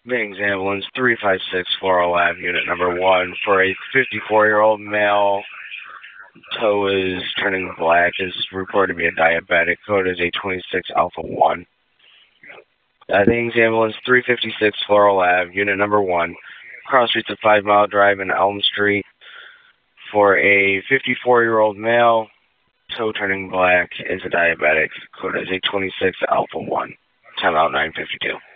Bingham's Ambulance 356 Floral Ave, unit number 1, for a 54-year-old male. Toe is turning black, is reported to be a diabetic. Code is a 26 Alpha 1. Bingham's Ambulance 356 Floral Ave, unit number 1, cross streets of 5 Mile Drive and Elm Street, for a 54-year-old male. Toe turning black, is a diabetic. Code is a 26 Alpha 1. Time out 9:52.